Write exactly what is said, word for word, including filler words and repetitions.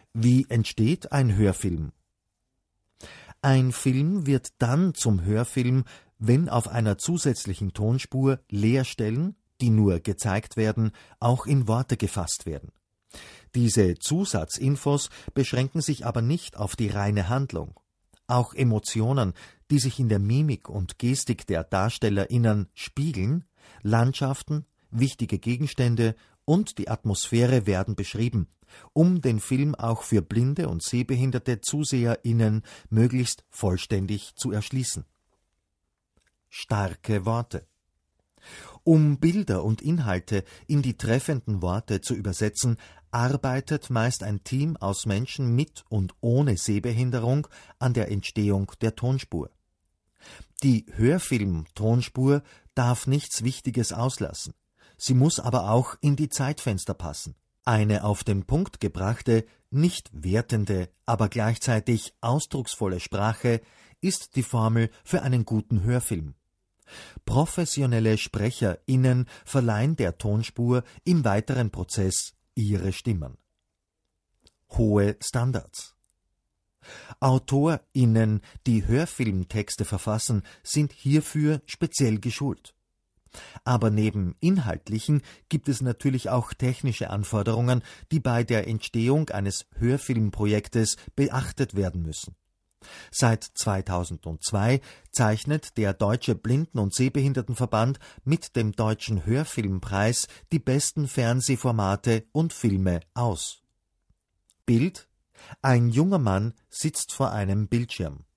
Wie entsteht ein Hörfilm? Ein Film wird dann zum Hörfilm, wenn auf einer zusätzlichen Tonspur Leerstellen, die nur gezeigt werden, auch in Worte gefasst werden. Diese Zusatzinfos beschränken sich aber nicht auf die reine Handlung. Auch Emotionen, die sich in der Mimik und Gestik der DarstellerInnen spiegeln, Landschaften, wichtige Gegenstände und die Atmosphäre werden beschrieben, um den Film auch für blinde und sehbehinderte ZuseherInnen möglichst vollständig zu erschließen. Starke Worte. Um Bilder und Inhalte in die treffenden Worte zu übersetzen, arbeitet meist ein Team aus Menschen mit und ohne Sehbehinderung an der Entstehung der Tonspur. Die Hörfilm-Tonspur darf nichts Wichtiges auslassen. Sie muss aber auch in die Zeitfenster passen. Eine auf den Punkt gebrachte, nicht wertende, aber gleichzeitig ausdrucksvolle Sprache ist die Formel für einen guten Hörfilm. Professionelle SprecherInnen verleihen der Tonspur im weiteren Prozess ihre Stimmen. Hohe Standards. AutorInnen, die Hörfilmtexte verfassen, sind hierfür speziell geschult. Aber neben inhaltlichen gibt es natürlich auch technische Anforderungen, die bei der Entstehung eines Hörfilmprojektes beachtet werden müssen. Seit zweitausendzwei zeichnet der Deutsche Blinden- und Sehbehindertenverband mit dem Deutschen Hörfilmpreis die besten Fernsehformate und Filme aus. Bild: Ein junger Mann sitzt vor einem Bildschirm.